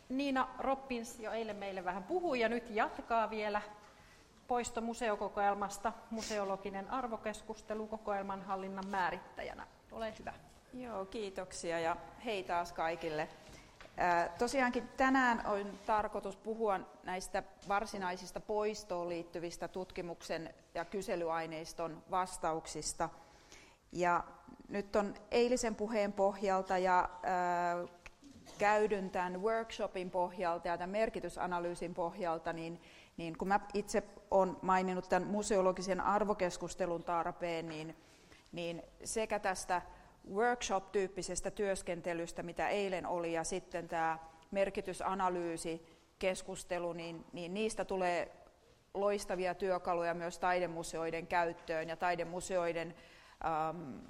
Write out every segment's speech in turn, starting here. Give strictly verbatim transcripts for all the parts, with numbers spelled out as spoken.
Niina Roppins jo eilen meille vähän puhui ja nyt jatkaa vielä Poisto museokokoelmasta, museologinen arvokeskustelu kokoelman hallinnan määrittäjänä. Ole hyvä. Joo, kiitoksia ja hei taas kaikille. Ää, tosiaankin tänään on tarkoitus puhua näistä varsinaisista poistoon liittyvistä tutkimuksen ja kyselyaineiston vastauksista. Ja nyt on eilisen puheen pohjalta ja ää, käydyn tämän workshopin pohjalta ja tämän merkitysanalyysin pohjalta, niin, niin kun mä itse olen maininnut tämän museologisen arvokeskustelun tarpeen, niin, niin sekä tästä workshop-tyyppisestä työskentelystä, mitä eilen oli, ja sitten tämä merkitysanalyysikeskustelu, niin, niin niistä tulee loistavia työkaluja myös taidemuseoiden käyttöön ja taidemuseoiden ähm,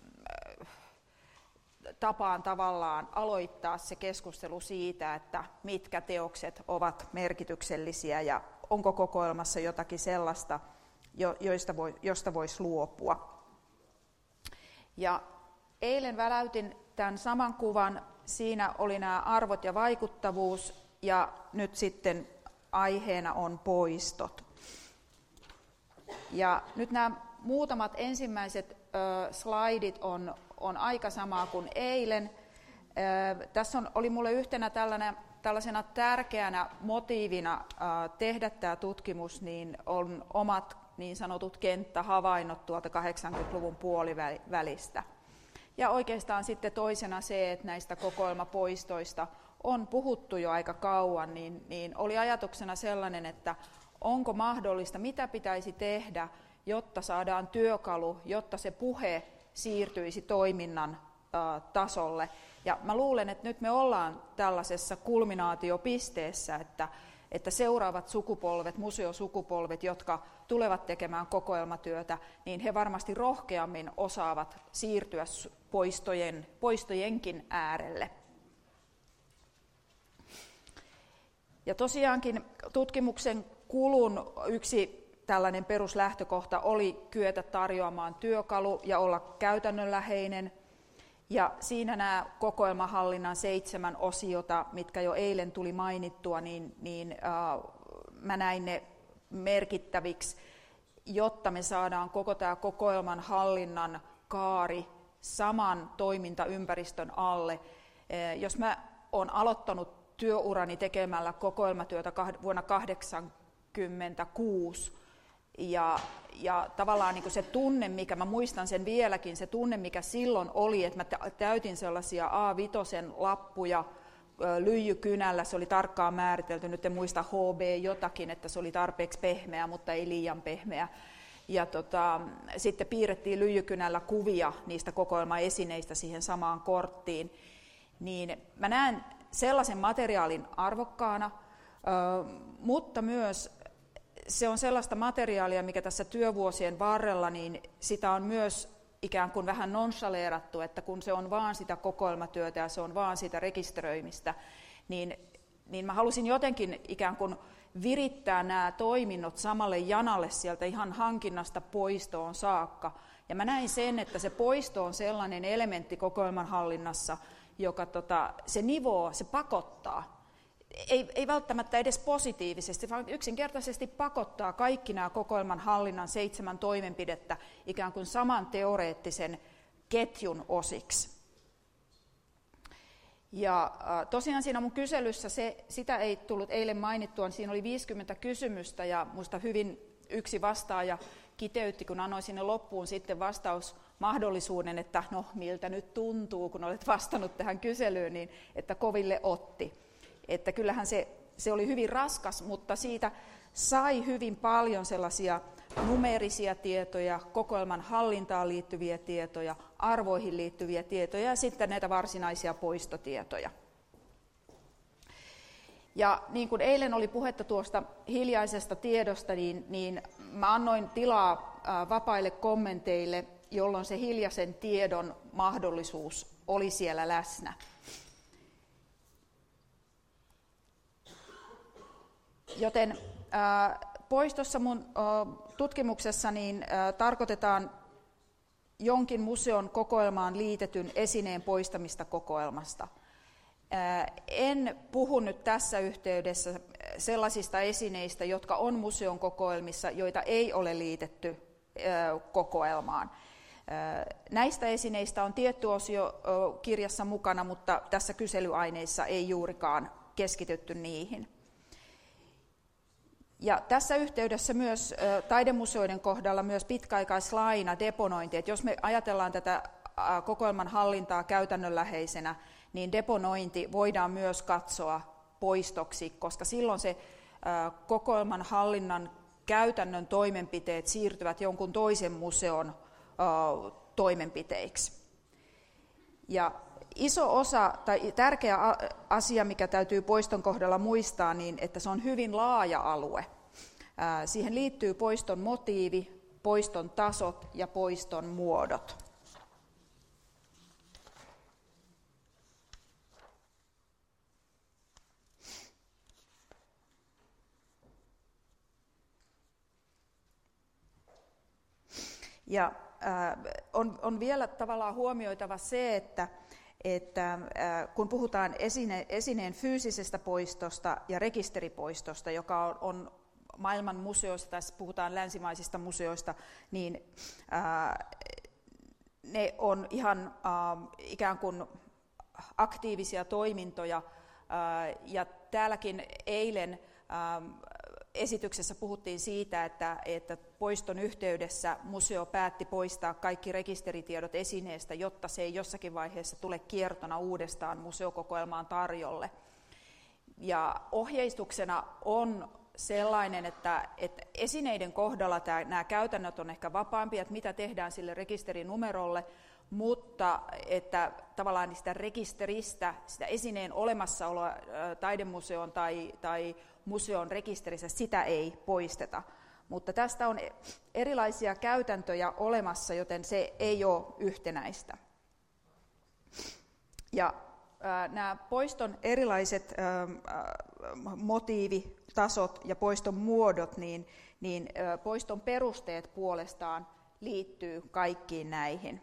tapaan tavallaan aloittaa se keskustelu siitä, että mitkä teokset ovat merkityksellisiä ja onko kokoelmassa jotakin sellaista, joista voi, josta voisi luopua. Ja eilen väläytin tämän saman kuvan, siinä oli nämä arvot ja vaikuttavuus ja nyt sitten aiheena on poistot. Ja nyt nämä muutamat ensimmäiset ö, slaidit on, on aika samaa kuin eilen. Ö, tässä on, oli minulle yhtenä tällainen, tällaisena tärkeänä motiivina ö, tehdä tämä tutkimus, niin on omat niin sanotut kenttähavainnot tuolta kahdeksankymmentäluvun puolivälistä. Ja oikeastaan sitten toisena se, että näistä kokoelmapoistoista on puhuttu jo aika kauan, niin, niin oli ajatuksena sellainen, että onko mahdollista, mitä pitäisi tehdä, jotta saadaan työkalu, jotta se puhe siirtyisi toiminnan ä, tasolle. Ja mä luulen, että nyt me ollaan tällaisessa kulminaatiopisteessä, että, että seuraavat sukupolvet, museosukupolvet, jotka tulevat tekemään kokoelmatyötä, niin he varmasti rohkeammin osaavat siirtyä poistojen, poistojenkin äärelle. Ja tosiaankin tutkimuksen kulun yksi tällainen peruslähtökohta oli kyetä tarjoamaan työkalu ja olla käytännönläheinen. Ja siinä nämä kokoelmahallinnan seitsemän osiota, mitkä jo eilen tuli mainittua, niin, niin äh, mä näin ne merkittäviksi, jotta me saadaan koko tämä kokoelman hallinnan kaari saman toimintaympäristön alle. Äh, jos mä oon aloittanut työurani tekemällä kokoelmatyötä vuonna tuhatyhdeksänsataakahdeksankymmentäkuusi, ja, ja tavallaan niin kuin se tunne, mikä, mä muistan sen vieläkin, se tunne, mikä silloin oli, että mä täytin sellaisia A viisi lappuja lyijykynällä, se oli tarkkaan määritelty, nyt en muista H B jotakin, että se oli tarpeeksi pehmeä, mutta ei liian pehmeä. Ja tota, sitten piirrettiin lyijykynällä kuvia niistä kokoelmaesineistä siihen samaan korttiin. Niin mä näen sellaisen materiaalin arvokkaana, mutta myös se on sellaista materiaalia, mikä tässä työvuosien varrella, niin sitä on myös ikään kuin vähän nonchaleerattu, että kun se on vaan sitä kokoelmatyötä ja se on vaan sitä rekisteröimistä, niin, niin mä halusin jotenkin ikään kuin virittää nämä toiminnot samalle janalle sieltä ihan hankinnasta poistoon saakka. Ja mä näin sen, että se poisto on sellainen elementti kokoelman hallinnassa, joka tota, se nivoo, se pakottaa. Ei, ei välttämättä edes positiivisesti, vaan yksinkertaisesti pakottaa kaikki nämä kokoelman hallinnan seitsemän toimenpidettä ikään kuin saman teoreettisen ketjun osiksi. Ja tosiaan siinä mun kyselyssä, se, sitä ei tullut eilen mainittua, siinä oli viisikymmentä kysymystä ja musta hyvin yksi vastaaja kiteytti, kun annoin sinne loppuun sitten vastausmahdollisuuden, että no miltä nyt tuntuu, kun olet vastannut tähän kyselyyn, niin että koville otti. Että kyllähän se, se oli hyvin raskas, mutta siitä sai hyvin paljon sellaisia numeerisia tietoja, kokoelman hallintaan liittyviä tietoja, arvoihin liittyviä tietoja ja sitten näitä varsinaisia poistotietoja. Ja niin kuin eilen oli puhetta tuosta hiljaisesta tiedosta, niin, niin mä annoin tilaa ää, vapaille kommenteille, jolloin se hiljaisen tiedon mahdollisuus oli siellä läsnä. Joten ää, poistossa mun ää, tutkimuksessa niin, ää, tarkoitetaan jonkin museon kokoelmaan liitetyn esineen poistamista kokoelmasta. En puhu nyt tässä yhteydessä sellaisista esineistä, jotka on museon kokoelmissa, joita ei ole liitetty kokoelmaan. Näistä esineistä on tietty osio kirjassa mukana, mutta tässä kyselyaineissa ei juurikaan keskitytty niihin. Ja tässä yhteydessä myös taidemuseoiden kohdalla myös pitkäaikaislaina, deponointi, että jos me ajatellaan tätä kokoelman hallintaa käytännönläheisenä, niin deponointi voidaan myös katsoa poistoksi, koska silloin se kokoelman hallinnan käytännön toimenpiteet siirtyvät jonkun toisen museon toimenpiteiksi. Ja iso osa tai tärkeä asia, mikä täytyy poiston kohdalla muistaa, niin että se on hyvin laaja alue. Siihen liittyy poiston motiivi, poiston tasot ja poiston muodot. Ja äh, on, on vielä tavallaan huomioitava se, että, että äh, kun puhutaan esine, esineen fyysisestä poistosta ja rekisteripoistosta, joka on, on maailman museoista, tässä puhutaan länsimaisista museoista, niin äh, ne on ihan äh, ikään kuin aktiivisia toimintoja. Äh, ja täälläkin eilen äh, esityksessä puhuttiin siitä, että, että poiston yhteydessä museo päätti poistaa kaikki rekisteritiedot esineestä, jotta se ei jossakin vaiheessa tule kiertona uudestaan museokokoelmaan tarjolle. Ja ohjeistuksena on sellainen, että, että esineiden kohdalla tämä, nämä käytännöt on ehkä vapaampia, että mitä tehdään sille rekisterinumerolle, mutta että tavallaan sitä rekisteristä, sitä esineen olemassaoloa taidemuseon tai, tai museon rekisterissä, sitä ei poisteta. Mutta tästä on erilaisia käytäntöjä olemassa, joten se ei ole yhtenäistä. Ja ää, nämä poiston erilaiset ää, motiivitasot ja poiston muodot, niin, niin ää, poiston perusteet puolestaan liittyy kaikkiin näihin.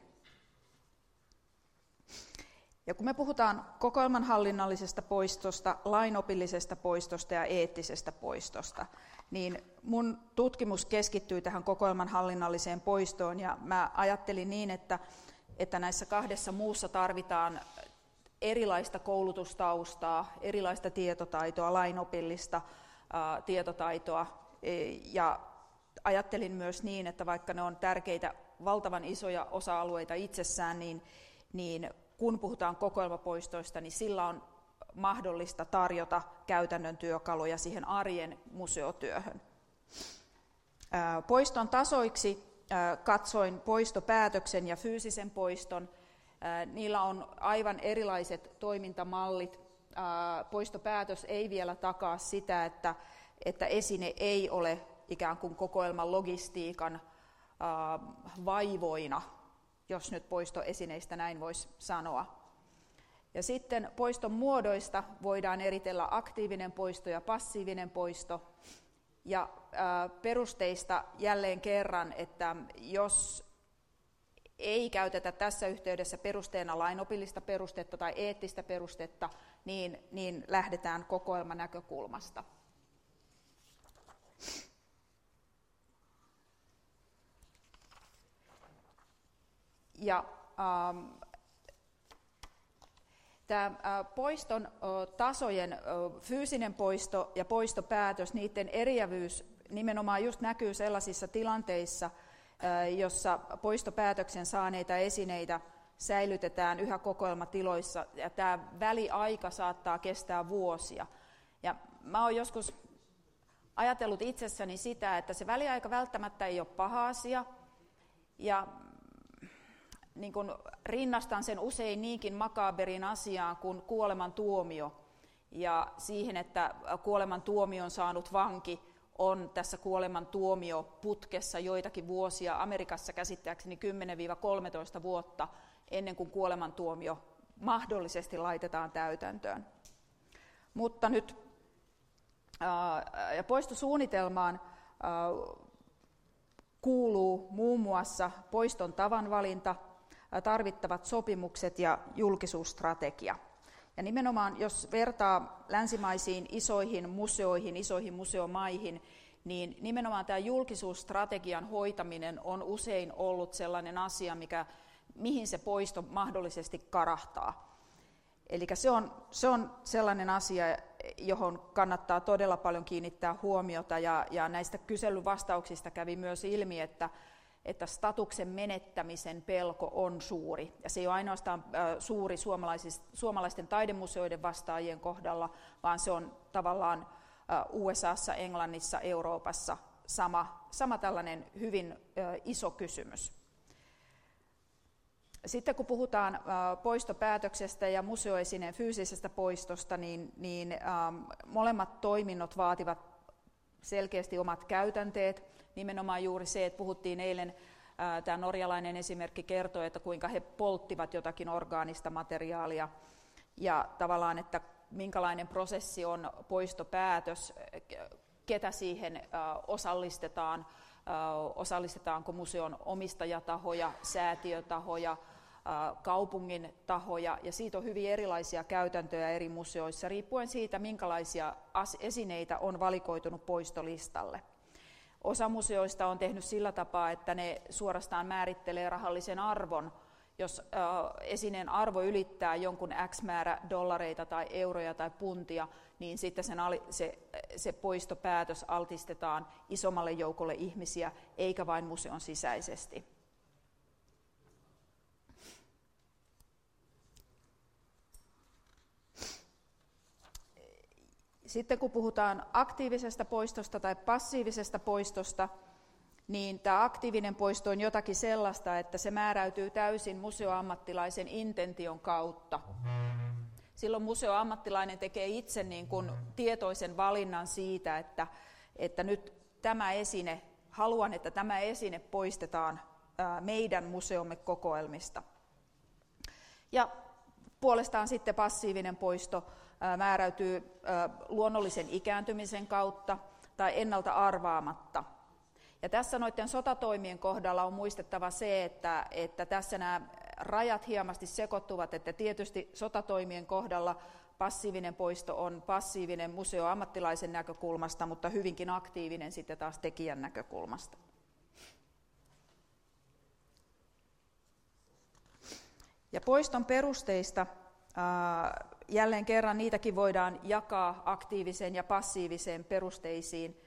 Ja kun me puhutaan kokoelmanhallinnallisesta poistosta, lainopillisesta poistosta ja eettisestä poistosta, niin mun tutkimus keskittyy tähän kokoelmanhallinnalliseen poistoon, ja mä ajattelin niin, että, että näissä kahdessa muussa tarvitaan erilaista koulutustaustaa, erilaista tietotaitoa, lainopillista ää, tietotaitoa, ja ajattelin myös niin, että vaikka ne on tärkeitä, valtavan isoja osa-alueita itsessään, niin, niin kun puhutaan kokoelmapoistoista, niin sillä on mahdollista tarjota käytännön työkaluja siihen arjen museotyöhön. Poiston tasoiksi katsoin poistopäätöksen ja fyysisen poiston. Niillä on aivan erilaiset toimintamallit. Poistopäätös ei vielä takaa sitä, että, että esine ei ole ikään kuin kokoelman logistiikan vaivoina, jos nyt poistoesineistä näin voisi sanoa. Ja sitten poiston muodoista voidaan eritellä aktiivinen poisto ja passiivinen poisto. Ja ää, perusteista jälleen kerran, että jos ei käytetä tässä yhteydessä perusteena lainopillista perustetta tai eettistä perustetta, niin, niin lähdetään kokoelman näkökulmasta. Ja ähm, tämä äh, poiston äh, tasojen äh, fyysinen poisto ja poistopäätös, niiden eriävyys nimenomaan just näkyy sellaisissa tilanteissa, äh, jossa poistopäätöksen saaneita esineitä säilytetään yhä kokoelmatiloissa, ja tämä väliaika saattaa kestää vuosia. Ja mä oon joskus ajatellut itsessäni sitä, että se väliaika välttämättä ei ole paha asia, ja niin kun rinnastan sen usein niinkin makaberin asiaan kuin kuolemantuomio ja siihen, että kuolemantuomion saanut vanki on tässä kuolemantuomioputkessa joitakin vuosia, Amerikassa käsittääkseni kymmenen kolmetoista vuotta ennen kuin kuolemantuomio mahdollisesti laitetaan täytäntöön. Mutta nyt ää, poistosuunnitelmaan ää, kuuluu muun muassa poiston tavanvalinta, tarvittavat sopimukset ja julkisuusstrategia. Ja nimenomaan, jos vertaa länsimaisiin isoihin museoihin, isoihin museomaihin, niin nimenomaan tämä julkisuusstrategian hoitaminen on usein ollut sellainen asia, mikä, mihin se poisto mahdollisesti karahtaa. Eli se on, se on sellainen asia, johon kannattaa todella paljon kiinnittää huomiota, ja, ja näistä kyselyvastauksista kävi myös ilmi, että, että statuksen menettämisen pelko on suuri. Ja se ei ole ainoastaan äh, suuri suomalaisten taidemuseoiden vastaajien kohdalla, vaan se on tavallaan äh, U S A:ssa, Englannissa, Euroopassa sama, sama tällainen hyvin äh, iso kysymys. Sitten kun puhutaan poistopäätöksestä ja museoesineen fyysisestä poistosta, niin, niin ähm, molemmat toiminnot vaativat selkeästi omat käytänteet. Nimenomaan juuri se, että puhuttiin eilen, äh, tämä norjalainen esimerkki kertoi, että kuinka he polttivat jotakin orgaanista materiaalia. Ja tavallaan, että minkälainen prosessi on poistopäätös, ketä siihen äh, osallistetaan, äh, osallistetaanko museon omistajatahoja, säätiötahoja, kaupungin tahoja, ja siitä on hyvin erilaisia käytäntöjä eri museoissa, riippuen siitä, minkälaisia esineitä on valikoitunut poistolistalle. Osa museoista on tehnyt sillä tapaa, että ne suorastaan määrittelee rahallisen arvon. Jos esineen arvo ylittää jonkun X määrä dollareita tai euroja tai puntia, niin sitten sen, se, se poistopäätös altistetaan isommalle joukolle ihmisiä, eikä vain museon sisäisesti. Sitten kun puhutaan aktiivisesta poistosta tai passiivisesta poistosta, niin tämä aktiivinen poisto on jotakin sellaista, että se määräytyy täysin museoammattilaisen intention kautta. Silloin museoammattilainen tekee itse niin kuin tietoisen valinnan siitä, että, että nyt tämä esine, haluan, että tämä esine poistetaan meidän museomme kokoelmista. Ja puolestaan sitten passiivinen poisto määräytyy luonnollisen ikääntymisen kautta tai ennalta arvaamatta. Ja tässä noiden sotatoimien kohdalla on muistettava se, että, että tässä nämä rajat hienosti sekoittuvat, että tietysti sotatoimien kohdalla passiivinen poisto on passiivinen museoammattilaisen näkökulmasta, mutta hyvinkin aktiivinen sitten taas tekijän näkökulmasta. Ja poiston perusteista jälleen kerran niitäkin voidaan jakaa aktiiviseen ja passiiviseen perusteisiin.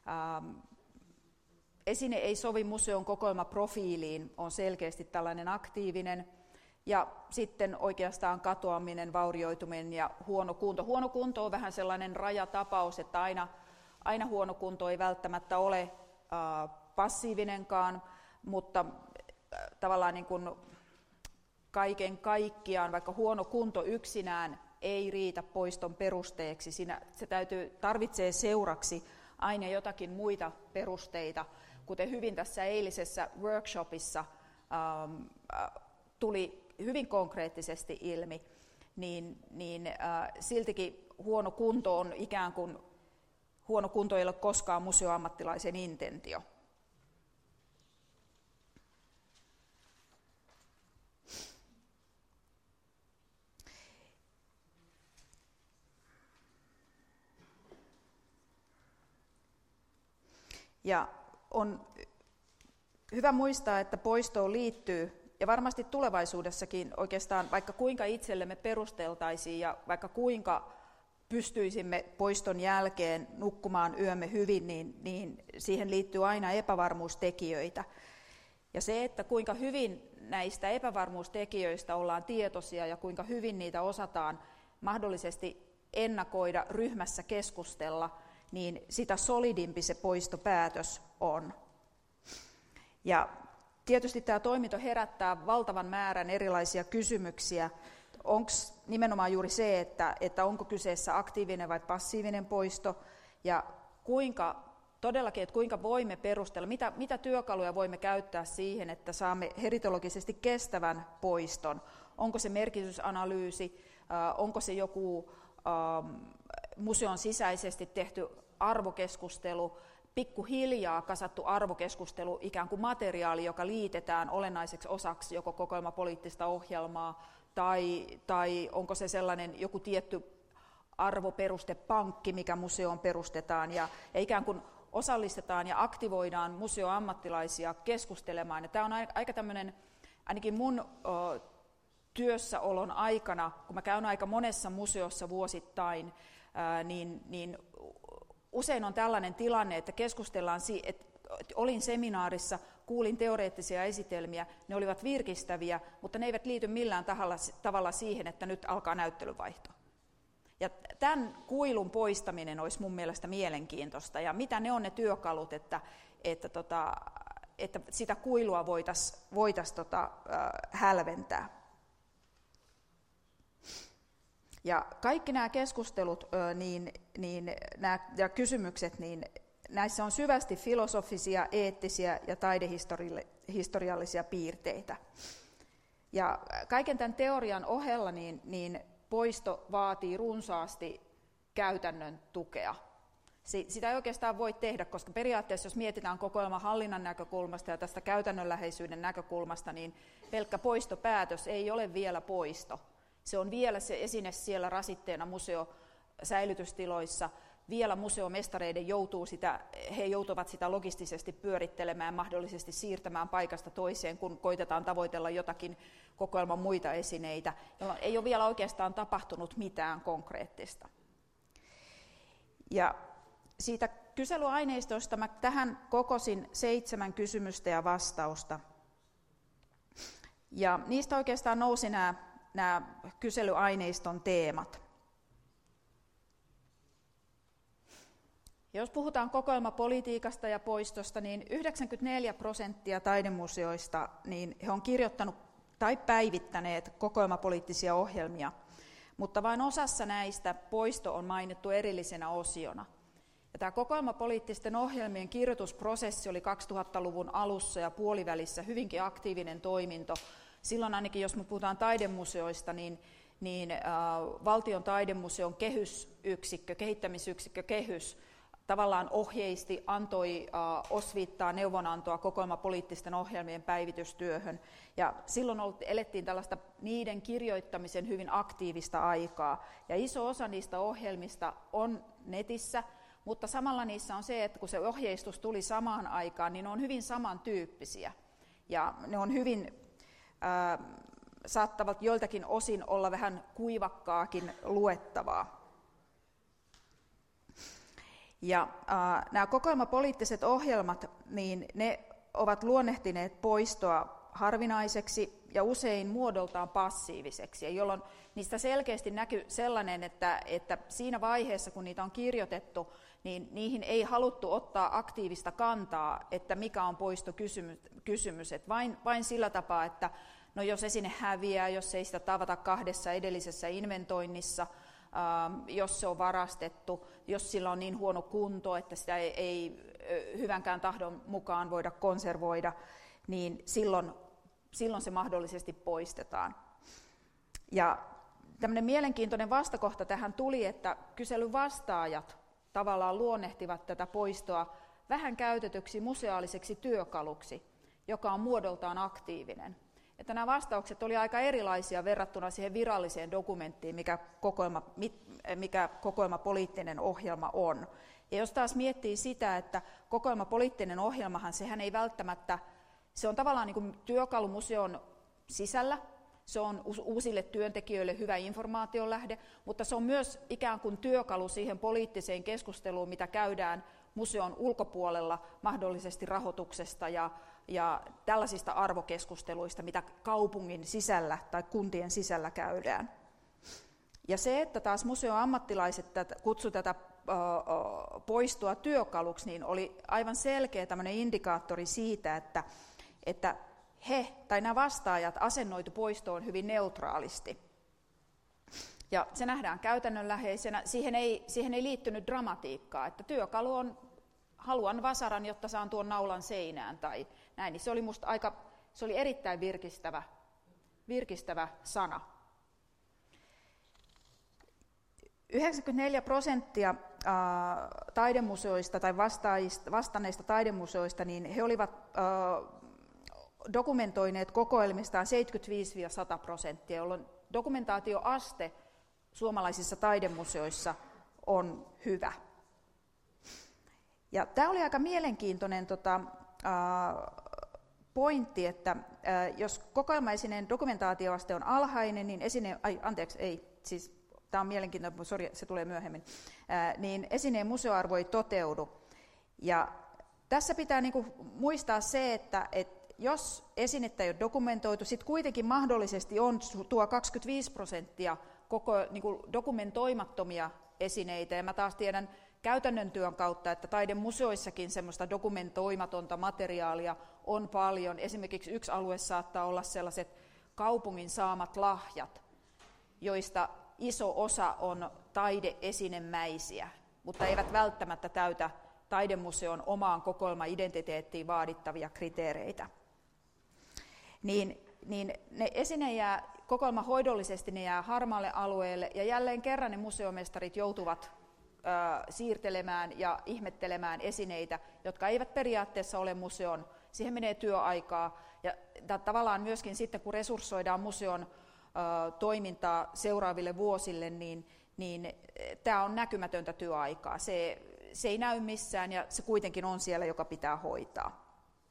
Esine ei sovi museon kokoelmaprofiiliin, on selkeästi tällainen aktiivinen, ja sitten oikeastaan katoaminen, vaurioituminen ja huono kunto. Huono kunto on vähän sellainen rajatapaus, että aina, aina huono kunto ei välttämättä ole äh, passiivinenkaan, mutta äh, tavallaan niin kuin kaiken kaikkiaan, vaikka huono kunto yksinään ei riitä poiston perusteeksi, siinä se täytyy, tarvitsee seuraksi aina jotakin muita perusteita, kuten hyvin tässä eilisessä workshopissa ähm, äh, tuli hyvin konkreettisesti ilmi, niin, niin äh, siltikin huono kunto on ikään kuin, huono kunto ei ole koskaan museoammattilaisen intentio. Ja on hyvä muistaa, että poistoon liittyy, ja varmasti tulevaisuudessakin oikeastaan, vaikka kuinka itsellemme perusteltaisiin ja vaikka kuinka pystyisimme poiston jälkeen nukkumaan yömme hyvin, niin, niin siihen liittyy aina epävarmuustekijöitä. Ja se, että kuinka hyvin näistä epävarmuustekijöistä ollaan tietoisia ja kuinka hyvin niitä osataan mahdollisesti ennakoida, ryhmässä keskustella, niin sitä solidimpi se poistopäätös on. Ja tietysti tämä toiminto herättää valtavan määrän erilaisia kysymyksiä. Onko nimenomaan juuri se, että, että onko kyseessä aktiivinen vai passiivinen poisto, ja kuinka todellakin, että kuinka voimme perustella, mitä, mitä työkaluja voimme käyttää siihen, että saamme heritologisesti kestävän poiston. Onko se merkitysanalyysi, äh, onko se joku äh, museon sisäisesti tehty arvokeskustelu, pikkuhiljaa kasattu arvokeskustelu, ikään kuin materiaali, joka liitetään olennaiseksi osaksi joko kokoelmapoliittista ohjelmaa tai, tai onko se sellainen joku tietty arvoperustepankki, mikä museoon perustetaan, ja, ja ikään kuin osallistetaan ja aktivoidaan museoammattilaisia keskustelemaan. Ja tämä on aika tämmöinen, ainakin mun o, työssäolon aikana, kun mä käyn aika monessa museossa vuosittain, ää, niin, niin usein on tällainen tilanne, että keskustellaan, että olin seminaarissa, kuulin teoreettisia esitelmiä, ne olivat virkistäviä, mutta ne eivät liity millään tavalla siihen, että nyt alkaa näyttelyvaihto. Ja tämän kuilun poistaminen olisi mun mielestä mielenkiintoista, ja mitä ne on ne työkalut, että, että, tota, että sitä kuilua voitaisiin voitais, tota, äh, hälventää. Ja kaikki nämä keskustelut äh, niin, niin, nämä, ja kysymykset, niin näissä on syvästi filosofisia, eettisiä ja taidehistoriallisia piirteitä. Ja kaiken tämän teorian ohella niin, niin poisto vaatii runsaasti käytännön tukea. Sitä ei oikeastaan voi tehdä, koska periaatteessa jos mietitään kokoelman hallinnan näkökulmasta ja tästä käytännönläheisyyden näkökulmasta, niin pelkkä poistopäätös ei ole vielä poisto. Se on vielä se esine siellä rasitteena museosäilytystiloissa. Vielä museomestareiden joutuu sitä, he joutuvat sitä logistisesti pyörittelemään, mahdollisesti siirtämään paikasta toiseen, kun koitetaan tavoitella jotakin kokoelman muita esineitä, jolloin ei ole vielä oikeastaan tapahtunut mitään konkreettista. Ja siitä kyselyaineistosta mä tähän kokosin seitsemän kysymystä ja vastausta. Ja niistä oikeastaan nousi nämä, nämä kyselyaineiston teemat. Jos puhutaan kokoelmapolitiikasta ja poistosta, niin yhdeksänkymmentäneljä prosenttia taidemuseoista niin he on kirjoittanut tai päivittäneet kokoelmapoliittisia ohjelmia, mutta vain osassa näistä poisto on mainittu erillisenä osiona. Ja tämä kokoelmapoliittisten ohjelmien kirjoitusprosessi oli kaksituhattaluvun alussa ja puolivälissä hyvinkin aktiivinen toiminto. Silloin ainakin, jos me puhutaan taidemuseoista, niin niin äh, valtion taidemuseon kehysyksikkö, kehittämisyksikkö kehys, tavallaan ohjeisti, antoi äh, osviittaa neuvonantoa kokoelmapoliittisten ohjelmien päivitystyöhön. Ja silloin ollut, elettiin tällaista niiden kirjoittamisen hyvin aktiivista aikaa. Ja iso osa niistä ohjelmista on netissä, mutta samalla niissä on se, että kun se ohjeistus tuli samaan aikaan, niin ne on hyvin samantyyppisiä. Ja ne on hyvin, äh, saattavat joiltakin osin olla vähän kuivakkaakin luettavaa. Ja äh, nämä kokoelmapoliittiset ohjelmat, niin ne ovat luonnehtineet poistoa harvinaiseksi ja usein muodoltaan passiiviseksi, jolloin niistä selkeästi näkyy sellainen, että, että siinä vaiheessa, kun niitä on kirjoitettu, niin niihin ei haluttu ottaa aktiivista kantaa, että mikä on poistokysymys, kysymys, että vain, vain sillä tapaa, että no jos esine häviää, jos ei sitä tavata kahdessa edellisessä inventoinnissa, jos se on varastettu, jos sillä on niin huono kunto, että sitä ei, ei hyvänkään tahdon mukaan voida konservoida, niin silloin, silloin se mahdollisesti poistetaan. Ja tämmöinen mielenkiintoinen vastakohta tähän tuli, että kyselyn vastaajat tavallaan luonnehtivat tätä poistoa vähän käytetyksi museaaliseksi työkaluksi, joka on muodoltaan aktiivinen. Että nämä vastaukset oli aika erilaisia verrattuna siihen viralliseen dokumenttiin, mikä kokoelma, mikä kokoelmapoliittinen ohjelma on. Ja jos taas miettii sitä, että kokoelmapoliittinen ohjelmahan, sehän ei välttämättä, se on tavallaan niin kuin työkalu museon sisällä, se on uusille työntekijöille hyvä informaationlähde, mutta se on myös ikään kuin työkalu siihen poliittiseen keskusteluun, mitä käydään museon ulkopuolella mahdollisesti rahoituksesta ja, ja tällaisista arvokeskusteluista, mitä kaupungin sisällä tai kuntien sisällä käydään. Ja se, että taas museoammattilaiset kutsuivat tätä poistoa työkaluksi, niin oli aivan selkeä tämmöinen indikaattori siitä, että, että he tai nämä vastaajat asennoitu poistoon hyvin neutraalisti. Ja se nähdään käytännönläheisenä. Siihen ei, siihen ei liittynyt dramatiikkaa, että työkalu on, haluan vasaran, jotta saan tuon naulan seinään tai näin. Niin se oli musta aika, se oli erittäin virkistävä, virkistävä sana. yhdeksänkymmentäneljä prosenttia äh, taidemuseoista tai vastanneista taidemuseoista, niin he olivat äh, dokumentoineet kokoelmistaan seitsemänkymmentäviisi sata prosenttia, jolloin dokumentaatioaste suomalaisissa taidemuseoissa on hyvä. Ja tämä oli aika mielenkiintoinen tota, pointti, että ää, jos kokoelmaesineen dokumentaatioaste on alhainen, niin esineen, ai, anteeksi, ei, siis tämä on mielenkiintoinen, sorry, se tulee myöhemmin, ää, niin esineen museoarvo ei toteudu. Ja tässä pitää niinku muistaa se, että et jos esinettä ei ole dokumentoitu, sitten kuitenkin mahdollisesti on tuo kaksikymmentäviisi prosenttia koko niinku dokumentoimattomia esineitä, ja mä taas tiedän käytännön työn kautta, että taidemuseoissakin semmoista dokumentoimatonta materiaalia on paljon. Esimerkiksi yksi alue saattaa olla sellaiset kaupungin saamat lahjat, joista iso osa on taideesinemäisiä, mutta eivät välttämättä täytä taidemuseon omaan kokoelma-identiteettiin vaadittavia kriteereitä. Niin, niin ne esine jää kokoelmahoidollisesti, ne jää harmaalle alueelle, ja jälleen kerran ne museomestarit joutuvat ö, siirtelemään ja ihmettelemään esineitä, jotka eivät periaatteessa ole museon. Siihen menee työaikaa, ja tavallaan myöskin sitten, kun resurssoidaan museon ö, toimintaa seuraaville vuosille, niin, niin tämä on näkymätöntä työaikaa. Se, se ei näy missään, ja se kuitenkin on siellä, joka pitää hoitaa.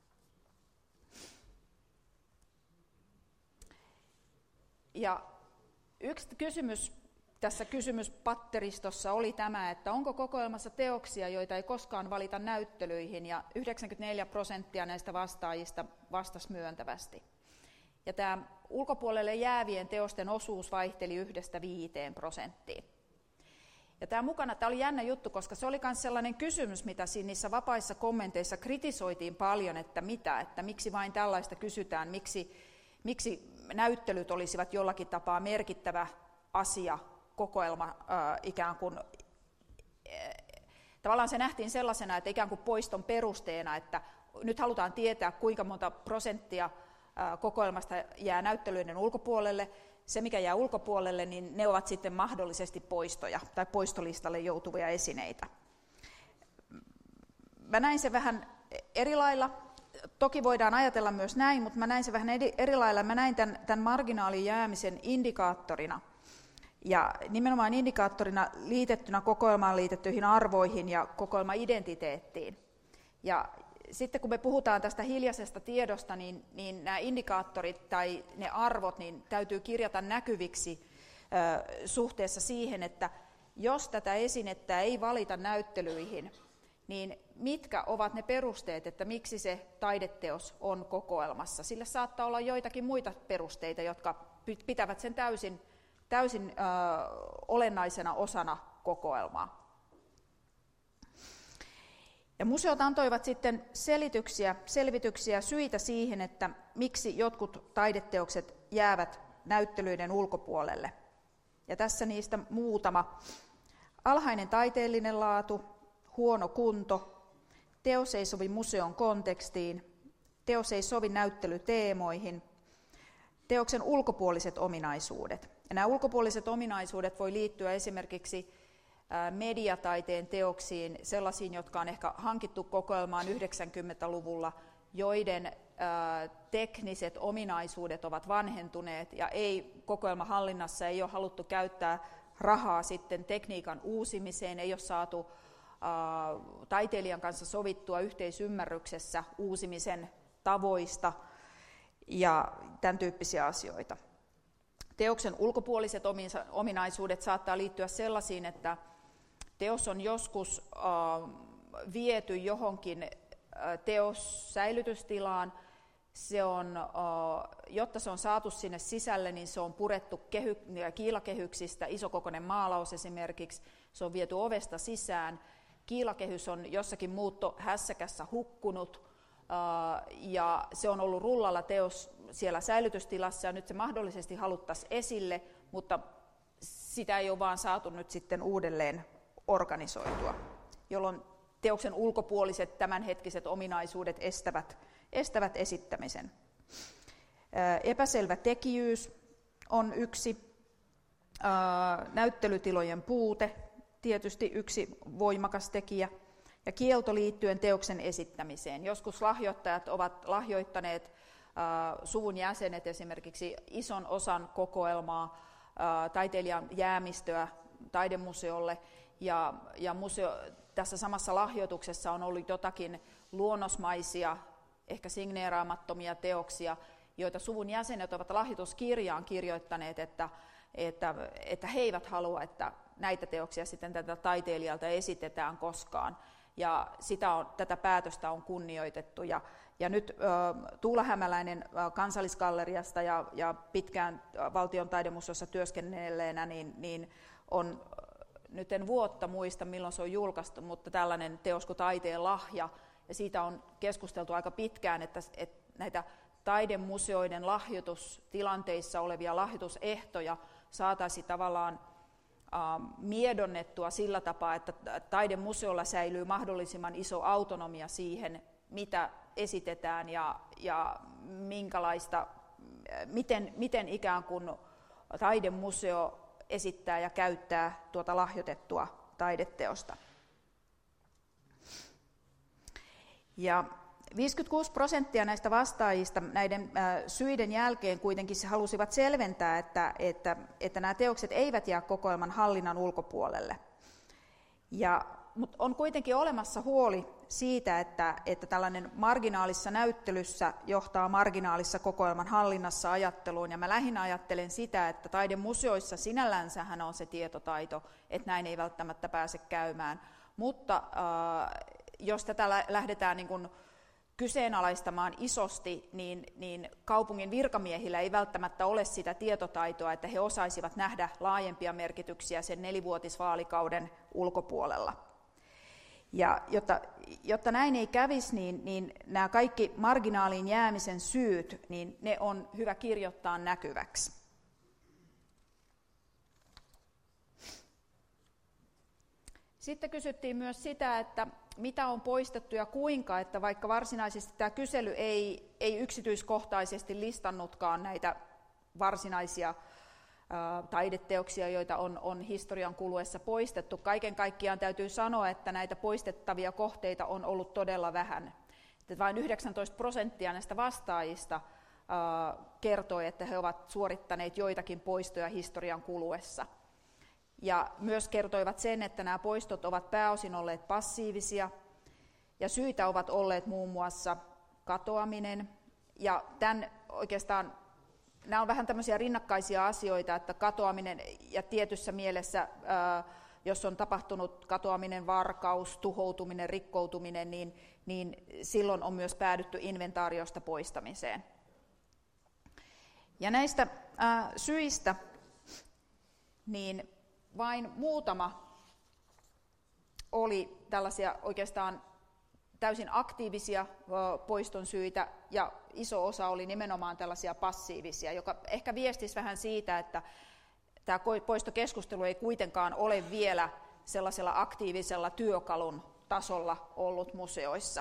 Ja yksi kysymys tässä kysymyspatteristossa oli tämä, että onko kokoelmassa teoksia, joita ei koskaan valita näyttelyihin, ja yhdeksänkymmentäneljä prosenttia näistä vastaajista vastasi myöntävästi. Ja tämä ulkopuolelle jäävien teosten osuus vaihteli yhdestä viiteen prosenttiin. Ja tämä mukana, tämä oli jännä juttu, koska se oli myös sellainen kysymys, mitä niissä vapaissa kommenteissa kritisoitiin paljon, että mitä, että miksi vain tällaista kysytään, miksi, miksi näyttelyt olisivat jollakin tapaa merkittävä asia, kokoelma äh, ikään kuin, äh, tavallaan se nähtiin sellaisena, että ikään kuin poiston perusteena, että nyt halutaan tietää, kuinka monta prosenttia äh, kokoelmasta jää näyttelyiden ulkopuolelle. Se, mikä jää ulkopuolelle, niin ne ovat sitten mahdollisesti poistoja tai poistolistalle joutuvia esineitä. Mä näin se vähän eri lailla. Toki voidaan ajatella myös näin, mutta mä näin se vähän eri lailla. Mä näin tämän, tämän marginaalin jäämisen indikaattorina. Ja nimenomaan indikaattorina liitettynä kokoelmaan liitettyihin arvoihin ja kokoelma-identiteettiin. Ja sitten kun me puhutaan tästä hiljaisesta tiedosta, niin, niin nämä indikaattorit tai ne arvot niin täytyy kirjata näkyviksi ö, suhteessa siihen, että jos tätä esinettä ei valita näyttelyihin, niin mitkä ovat ne perusteet, että miksi se taideteos on kokoelmassa. Sillä saattaa olla joitakin muita perusteita, jotka pitävät sen täysin, täysin ö, olennaisena osana kokoelmaa. Ja museot antoivat sitten selityksiä, selvityksiä, syitä siihen, että miksi jotkut taideteokset jäävät näyttelyiden ulkopuolelle. Ja tässä niistä muutama. Alhainen taiteellinen laatu, huono kunto, teos ei sovi museon kontekstiin, teos ei sovi näyttelyteemoihin, teoksen ulkopuoliset ominaisuudet. Ja nämä ulkopuoliset ominaisuudet voi liittyä esimerkiksi mediataiteen teoksiin, sellaisiin, jotka on ehkä hankittu kokoelmaan yhdeksänkymmentäluvulla, joiden ää, tekniset ominaisuudet ovat vanhentuneet ja ei kokoelmahallinnassa ei ole haluttu käyttää rahaa sitten tekniikan uusimiseen, ei ole saatu ää, taiteilijan kanssa sovittua yhteisymmärryksessä uusimisen tavoista ja tämän tyyppisiä asioita. Teoksen ulkopuoliset ominaisuudet saattaa liittyä sellaisiin, että teos on joskus äh, viety johonkin äh, teossäilytystilaan, se on, äh, jotta se on saatu sinne sisälle, niin se on purettu kehy, kiilakehyksistä, isokokoinen maalaus esimerkiksi, se on viety ovesta sisään, kiilakehys on jossakin muuttohässäkässä hukkunut, äh, ja se on ollut rullalla teos siellä säilytystilassa, ja nyt se mahdollisesti haluttaisiin esille, mutta sitä ei ole vaan saatu nyt sitten uudelleen organisoitua, jolloin teoksen ulkopuoliset tämänhetkiset ominaisuudet estävät, estävät esittämisen. Epäselvä tekijyys on yksi, näyttelytilojen puute, tietysti yksi voimakas tekijä, ja kielto liittyen teoksen esittämiseen. Joskus lahjoittajat ovat lahjoittaneet suvun jäsenet esimerkiksi ison osan kokoelmaa, taiteilijan jäämistöä taidemuseolle, ja, ja museo, tässä samassa lahjoituksessa on ollut jotakin luonnosmaisia, ehkä signeeraamattomia teoksia, joita suvun jäsenet ovat lahjoituskirjaan kirjoittaneet, että, että, että he eivät halua, että näitä teoksia sitten tätä taiteilijalta esitetään koskaan. Ja sitä on, tätä päätöstä on kunnioitettu. Ja, ja nyt äh, Tuula Hämäläinen äh, Kansallisgalleriasta ja, ja pitkään Valtion taidemuseossa työskennelleenä, niin, niin on, nyt en vuotta muista milloin se on julkaistu, mutta tällainen teos kuin Taiteen lahja, ja siitä on keskusteltu aika pitkään, että, että näitä taidemuseoiden lahjoitustilanteissa olevia lahjoitusehtoja saataisiin tavallaan miedonnettua sillä tapaa, että taidemuseolla säilyy mahdollisimman iso autonomia siihen, mitä esitetään ja, ja minkälaista, miten, miten ikään kuin taidemuseo esittää ja käyttää tuota lahjoitettua taideteosta. Ja viisikymmentäkuusi prosenttia näistä vastaajista näiden syiden jälkeen kuitenkin halusivat selventää, että, että, että nämä teokset eivät jää kokoelman hallinnan ulkopuolelle. Ja, mutta on kuitenkin olemassa huoli siitä, että, että tällainen marginaalissa näyttelyssä johtaa marginaalissa kokoelman hallinnassa ajatteluun. Ja mä lähinnä ajattelen sitä, että taidemuseoissa sinällänsähän on se tietotaito, että näin ei välttämättä pääse käymään. Mutta äh, jos tätä lähdetään niin kuin kyseenalaistamaan isosti, niin, niin kaupungin virkamiehillä ei välttämättä ole sitä tietotaitoa, että he osaisivat nähdä laajempia merkityksiä sen nelivuotisvaalikauden ulkopuolella. Ja jotta, jotta näin ei kävisi, niin, niin nämä kaikki marginaaliin jäämisen syyt, niin ne on hyvä kirjoittaa näkyväksi. Sitten kysyttiin myös sitä, että mitä on poistettu ja kuinka, että vaikka varsinaisesti tämä kysely ei, ei yksityiskohtaisesti listannutkaan näitä varsinaisia ää, taideteoksia, joita on, on historian kuluessa poistettu. Kaiken kaikkiaan täytyy sanoa, että näitä poistettavia kohteita on ollut todella vähän. Että vain yhdeksäntoista prosenttia näistä vastaajista ää, kertoi, että he ovat suorittaneet joitakin poistoja historian kuluessa. Ja myös kertoivat sen, että nämä poistot ovat pääosin olleet passiivisia, ja syitä ovat olleet muun muassa katoaminen. Ja tämän oikeastaan, nämä on vähän tämmöisiä rinnakkaisia asioita, että katoaminen ja tietyssä mielessä, jos on tapahtunut katoaminen, varkaus, tuhoutuminen, rikkoutuminen, niin, niin silloin on myös päädytty inventaariosta poistamiseen. Ja näistä ää, syistä, niin vain muutama oli tällaisia oikeastaan täysin aktiivisia poiston syitä, ja iso osa oli nimenomaan tällaisia passiivisia, joka ehkä viestisi vähän siitä, että tämä poistokeskustelu ei kuitenkaan ole vielä sellaisella aktiivisella työkalun tasolla ollut museoissa.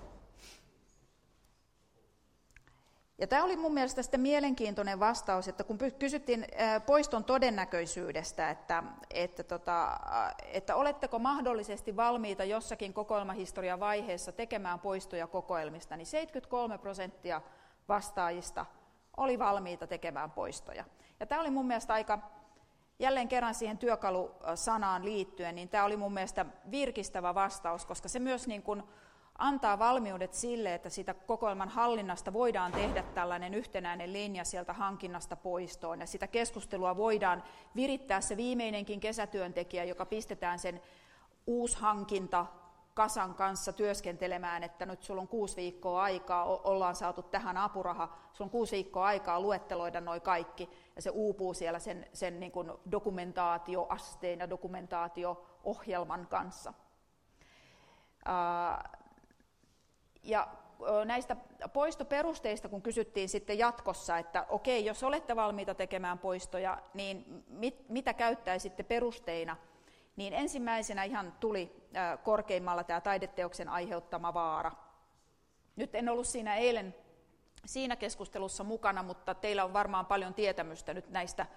Ja tämä oli mun mielestä sitten mielenkiintoinen vastaus, että kun kysyttiin poiston todennäköisyydestä, että, että, tota, että oletteko mahdollisesti valmiita jossakin kokoelmahistorian vaiheessa tekemään poistoja kokoelmista, niin seitsemänkymmentäkolme prosenttia vastaajista oli valmiita tekemään poistoja. Ja tämä oli mun mielestä aika, jälleen kerran siihen työkalusanaan liittyen, niin tämä oli mun mielestä virkistävä vastaus, koska se myös niin kuin antaa valmiudet sille, että siitä kokoelman hallinnasta voidaan tehdä tällainen yhtenäinen linja sieltä hankinnasta poistoon, ja sitä keskustelua voidaan virittää se viimeinenkin kesätyöntekijä, joka pistetään sen uushankinta kasan kanssa työskentelemään, että nyt sulla on kuusi viikkoa aikaa, ollaan saatu tähän apuraha, sulla on kuusi viikkoa aikaa luetteloida noi kaikki, ja se uupuu siellä sen, sen niin kuin dokumentaatioasteen ja dokumentaatio-ohjelman kanssa. Ja näistä poistoperusteista, kun kysyttiin sitten jatkossa, että okei, jos olette valmiita tekemään poistoja, niin mit, mitä käyttäisitte perusteina, niin ensimmäisenä ihan tuli korkeimmalla tämä taideteoksen aiheuttama vaara. Nyt en ollut siinä eilen siinä keskustelussa mukana, mutta teillä on varmaan paljon tietämystä nyt näistä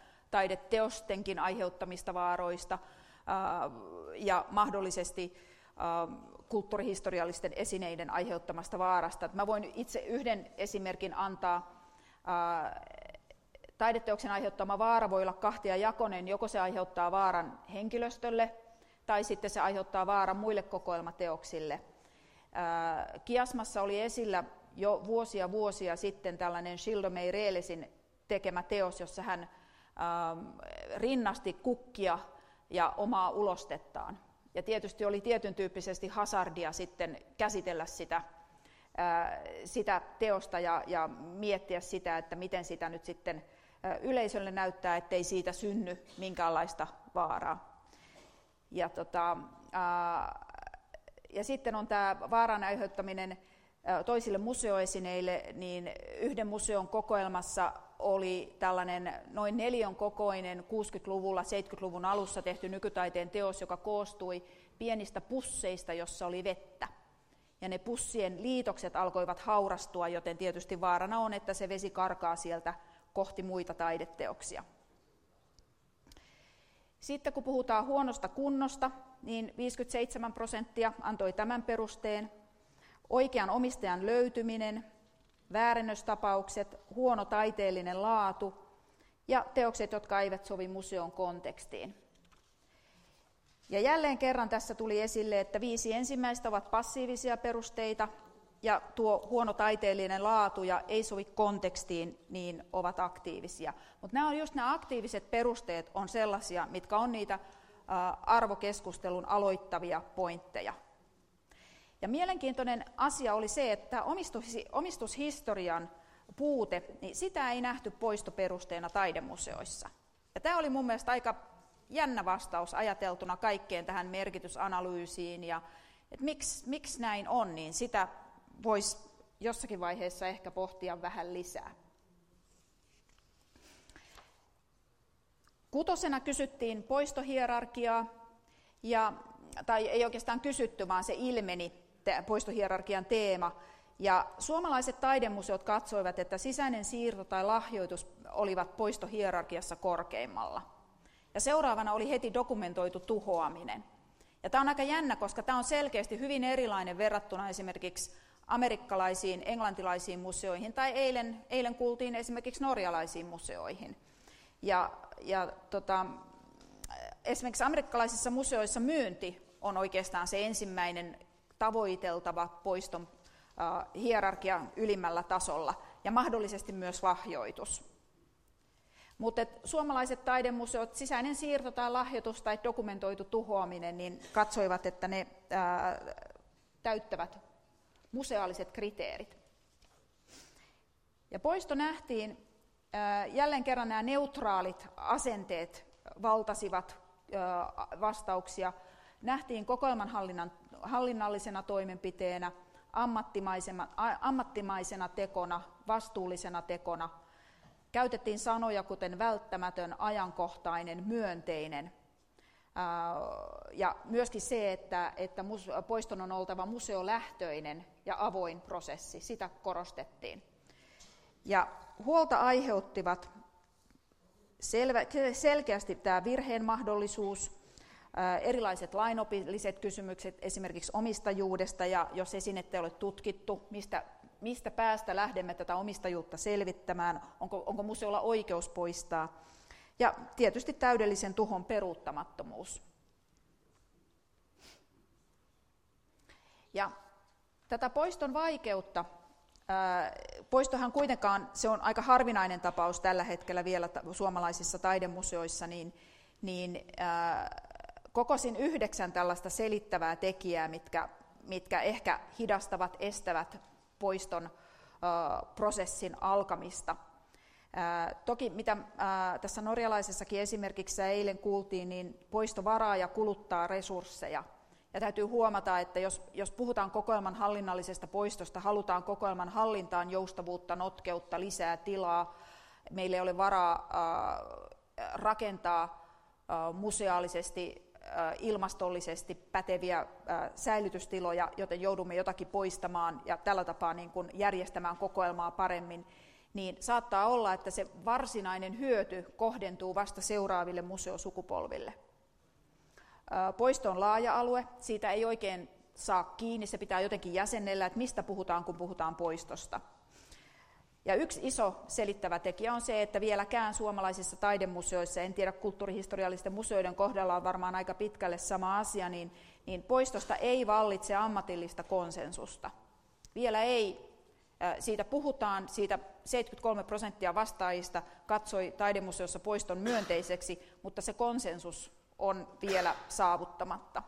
taideteostenkin aiheuttamista vaaroista ja mahdollisesti kulttuurihistoriallisten esineiden aiheuttamasta vaarasta. Mä voin itse yhden esimerkin antaa. Taideteoksen aiheuttama vaara voi olla kahtiajakoinen, joko se aiheuttaa vaaran henkilöstölle tai sitten se aiheuttaa vaaran muille kokoelmateoksille. Kiasmassa oli esillä jo vuosia vuosia sitten tällainen Gilles de Meirelesin tekemä teos, jossa hän rinnasti kukkia ja omaa ulostettaan. Ja tietysti oli tietyn tyyppisesti hazardia sitten käsitellä sitä, sitä teosta ja, ja miettiä sitä, että miten sitä nyt sitten yleisölle näyttää, ettei siitä synny minkäänlaista vaaraa. Ja, tota, ää, ja sitten on tämä vaaran aiheuttaminen toisille museoesineille, niin yhden museon kokoelmassa oli tällainen noin neliön kokoinen kuusikymmentäluvulla, seitsemänkymmentäluvun alussa tehty nykytaiteen teos, joka koostui pienistä pusseista, jossa oli vettä. Ja ne pussien liitokset alkoivat haurastua, joten tietysti vaarana on, että se vesi karkaa sieltä kohti muita taideteoksia. Sitten kun puhutaan huonosta kunnosta, niin viisikymmentäseitsemän prosenttia antoi tämän perusteen. Oikean omistajan löytyminen, väärennöstapaukset, huono taiteellinen laatu ja teokset, jotka eivät sovi museon kontekstiin. Ja jälleen kerran tässä tuli esille, että viisi ensimmäistä ovat passiivisia perusteita ja tuo huono taiteellinen laatu ja ei sovi kontekstiin, niin ovat aktiivisia. Mutta nämä on just nämä aktiiviset perusteet on sellaisia, mitkä on niitä arvokeskustelun aloittavia pointteja. Ja mielenkiintoinen asia oli se, että omistus, omistushistorian puute, niin sitä ei nähty poistoperusteena taidemuseoissa. Ja tämä oli mun mielestä aika jännä vastaus ajateltuna kaikkeen tähän merkitysanalyysiin, ja että miksi, miksi näin on, niin sitä voisi jossakin vaiheessa ehkä pohtia vähän lisää. Kutosena kysyttiin poistohierarkiaa, ja, tai ei oikeastaan kysytty, vaan se ilmeni poistohierarkian teema. Ja suomalaiset taidemuseot katsoivat, että sisäinen siirto tai lahjoitus olivat poistohierarkiassa korkeimmalla. Ja seuraavana oli heti dokumentoitu tuhoaminen. Ja tämä on aika jännä, koska tämä on selkeästi hyvin erilainen verrattuna esimerkiksi amerikkalaisiin, englantilaisiin museoihin, tai eilen, eilen kuultiin esimerkiksi norjalaisiin museoihin. Ja, ja tota, esimerkiksi amerikkalaisissa museoissa myynti on oikeastaan se ensimmäinen tavoiteltava poiston äh, hierarkian ylimmällä tasolla, ja mahdollisesti myös lahjoitus. Mutta suomalaiset taidemuseot, sisäinen siirto tai lahjoitus tai dokumentoitu tuhoaminen, niin katsoivat, että ne ää, täyttävät museaaliset kriteerit. Ja poisto nähtiin, ää, jälleen kerran nämä neutraalit asenteet valtasivat ää, vastauksia. Nähtiin kokoelman hallinnan, hallinnallisena toimenpiteenä, ammattimaisena, ammattimaisena tekona, vastuullisena tekona. Käytettiin sanoja kuten välttämätön, ajankohtainen, myönteinen. Ja myöskin se, että, että poiston on oltava museolähtöinen ja avoin prosessi, sitä korostettiin. Ja huolta aiheuttivat selvä, selkeästi tämä virheen mahdollisuus, erilaiset lainopilliset kysymykset esimerkiksi omistajuudesta, ja jos esinettä ei ole tutkittu, mistä mistä päästä lähdemme tätä omistajuutta selvittämään, onko, onko museolla oikeus poistaa, ja tietysti täydellisen tuhon peruuttamattomuus. Ja tätä poiston vaikeutta, ää, poistohan kuitenkaan, se on aika harvinainen tapaus tällä hetkellä vielä suomalaisissa taidemuseoissa, niin, niin ää, kokosin yhdeksän tällaista selittävää tekijää, mitkä, mitkä ehkä hidastavat, estävät poiston äh, prosessin alkamista. Äh, toki mitä äh, tässä norjalaisessakin esimerkiksi eilen kuultiin, niin poisto varaa ja kuluttaa resursseja. Ja täytyy huomata, että jos, jos puhutaan kokoelman hallinnallisesta poistosta, halutaan kokoelman hallintaan joustavuutta, notkeutta, lisää tilaa. Meillä ei ole varaa äh, rakentaa äh, museaalisesti ilmastollisesti päteviä säilytystiloja, joten joudumme jotakin poistamaan ja tällä tapaa niin kuin järjestämään kokoelmaa paremmin, niin saattaa olla, että se varsinainen hyöty kohdentuu vasta seuraaville museosukupolville. Poisto on laaja alue, siitä ei oikein saa kiinni, se pitää jotenkin jäsennellä, että mistä puhutaan, kun puhutaan poistosta. Ja yksi iso selittävä tekijä on se, että vieläkään suomalaisissa taidemuseoissa, en tiedä kulttuurihistoriallisten museoiden kohdalla on varmaan aika pitkälle sama asia, niin, niin poistosta ei vallitse ammatillista konsensusta. Vielä ei, siitä puhutaan, siitä seitsemänkymmentäkolme prosenttia vastaajista katsoi taidemuseossa poiston myönteiseksi, mutta se konsensus on vielä saavuttamatta.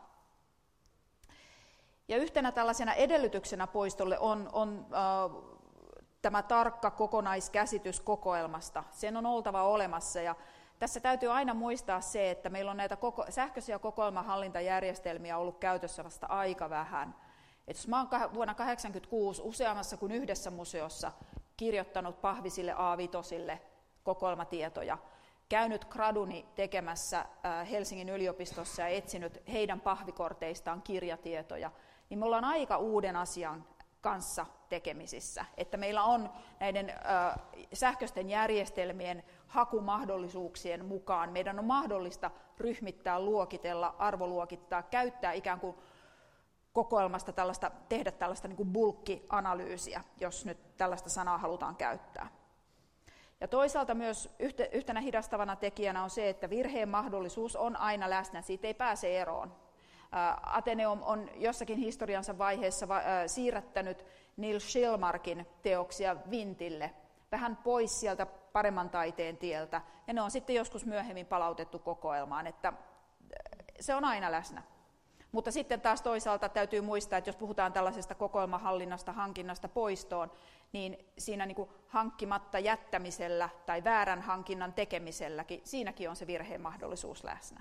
Ja yhtenä tällaisena edellytyksenä poistolle on, on äh, tämä tarkka kokonaiskäsitys kokoelmasta. Sen on oltava olemassa ja tässä täytyy aina muistaa se, että meillä on näitä koko, sähköisiä kokoelmahallintajärjestelmiä ollut käytössä vasta aika vähän. Et jos mä oon vuonna tuhatyhdeksänsataakahdeksankymmentäkuusi useammassa kuin yhdessä museossa kirjoittanut pahvisille A viisi kokoelmatietoja, käynyt graduni tekemässä Helsingin yliopistossa ja etsinyt heidän pahvikorteistaan kirjatietoja, niin me ollaan aika uuden asian kanssa tekemisissä, että meillä on näiden äh, sähköisten järjestelmien hakumahdollisuuksien mukaan, meidän on mahdollista ryhmittää, luokitella, arvoluokittaa, käyttää ikään kuin kokoelmasta tällaista, tehdä tällaista niin kuin bulkkianalyysiä, jos nyt tällaista sanaa halutaan käyttää. Ja toisaalta myös yhtenä hidastavana tekijänä on se, että virheen mahdollisuus on aina läsnä, siitä ei pääse eroon. Atheneum on jossakin historiansa vaiheessa siirrättänyt Nils Schillmarkin teoksia vintille, vähän pois sieltä paremman taiteen tieltä, ja ne on sitten joskus myöhemmin palautettu kokoelmaan, että se on aina läsnä. Mutta sitten taas toisaalta täytyy muistaa, että jos puhutaan tällaisesta kokoelmahallinnasta, hankinnasta poistoon, niin siinä niin kuin hankkimatta jättämisellä tai väärän hankinnan tekemiselläkin, siinäkin on se virheen mahdollisuus läsnä.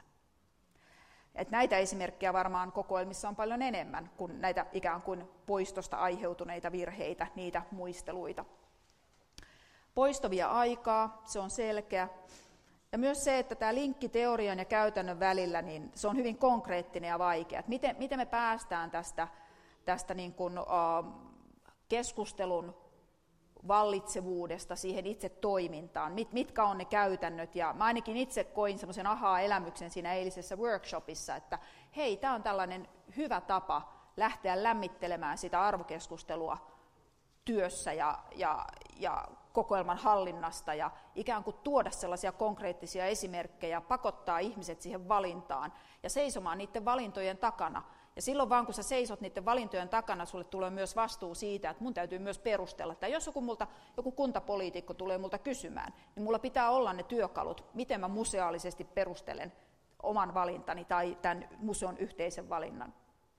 Et näitä esimerkkejä varmaan kokoelmissa on paljon enemmän kuin näitä ikään kuin poistosta aiheutuneita virheitä, niitä muisteluita. Poisto vie aikaa, se on selkeä. Ja myös se, että tämä linkki teorian ja käytännön välillä, niin se on hyvin konkreettinen ja vaikea. Että miten, miten me päästään tästä, tästä niin kuin, uh, keskustelun vallitsevuudesta siihen itse toimintaan, Mit, mitkä on ne käytännöt. Ja mä ainakin itse koin semmoisen ahaa-elämyksen siinä eilisessä workshopissa, että hei, tämä on tällainen hyvä tapa lähteä lämmittelemään sitä arvokeskustelua työssä ja, ja, ja kokoelman hallinnasta ja ikään kuin tuoda sellaisia konkreettisia esimerkkejä, pakottaa ihmiset siihen valintaan ja seisomaan niiden valintojen takana. Ja silloin vaan kun sä seisot niiden valintojen takana, sulle tulee myös vastuu siitä, että mun täytyy myös perustella. Tai jos joku, multa, joku kuntapoliitikko tulee multa kysymään, niin mulla pitää olla ne työkalut, miten mä museaalisesti perustelen oman valintani tai tämän museon yhteisen valinnan.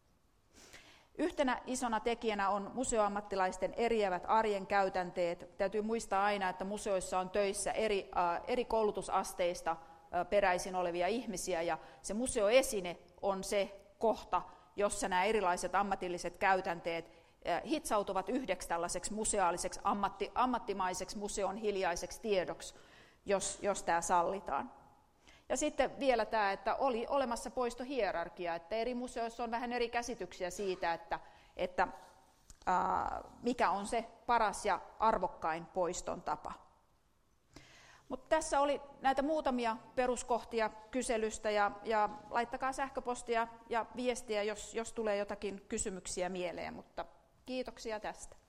Yhtenä isona tekijänä on museoammattilaisten eriävät arjen käytänteet. Täytyy muistaa aina, että museoissa on töissä eri, äh, eri koulutusasteista äh, peräisin olevia ihmisiä, ja se museoesine on se kohta, jossa nämä erilaiset ammatilliset käytänteet äh, hitsautuvat yhdeksi tällaiseksi museaaliseksi ammatti, ammattimaiseksi museon hiljaiseksi tiedoksi, jos, jos tämä sallitaan. Ja sitten vielä tämä, että oli olemassa poistohierarkia, että eri museoissa on vähän eri käsityksiä siitä, että, että ää, mikä on se paras ja arvokkain poiston tapa. Mutta tässä oli näitä muutamia peruskohtia kyselystä, ja, ja laittakaa sähköpostia ja viestiä, jos, jos tulee jotakin kysymyksiä mieleen, mutta kiitoksia tästä.